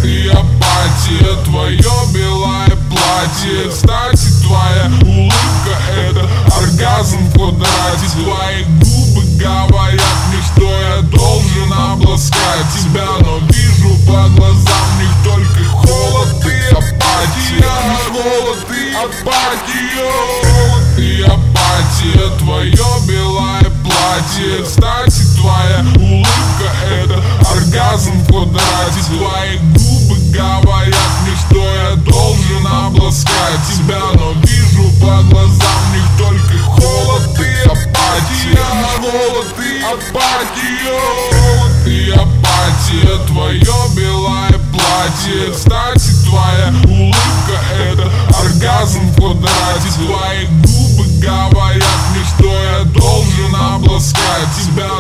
и апатия, твое белое платье. Кстати, твоя улыбка — это оргазм в квадрате. Твои губы говорят мне, что я должен обласкать тебя, но вижу по глазам в них только холод и апатия. Холод и апатия, холод и апатия, твое белое платье. Кстати, твоя улыбка — это оргазм в квадрате. Твои губы говорят мне, что я должен обласкать тебя, но вижу по глазам в них только холод и апатия. Холод и апатия, холод и апатия, твое белое платье. Кстати, твоя улыбка — это оргазм в квадрате. Твои губы говорят мне, что я должен обласкать тебя,